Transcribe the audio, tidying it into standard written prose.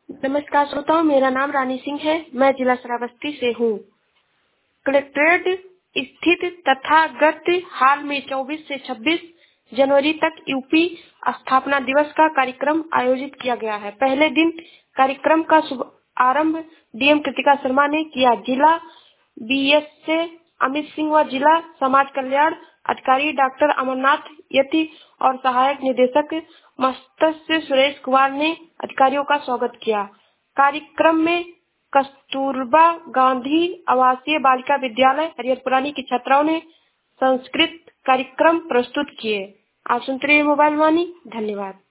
नमस्कार श्रोताओं, मेरा नाम रानी सिंह है। मैं जिला श्रावस्ती से हूँ। कलेक्ट्रेट स्थित तथागत हाल में 24 से 26 जनवरी तक यूपी स्थापना दिवस का कार्यक्रम आयोजित किया गया है। पहले दिन कार्यक्रम का शुभारंभ डीएम कृतिका शर्मा ने किया। जिला बीएस से अमित सिंह व जिला समाज कल्याण अधिकारी डॉक्टर अमरनाथ यति और सहायक निदेशक मत्स्य सुरेश कुमार ने अधिकारियों का स्वागत किया। कार्यक्रम में कस्तूरबा गांधी आवासीय बालिका विद्यालय हरिहरपुरानी की छात्राओं ने संस्कृत कार्यक्रम प्रस्तुत किए। आप सुनते रहिए मोबाइल वाणी। धन्यवाद।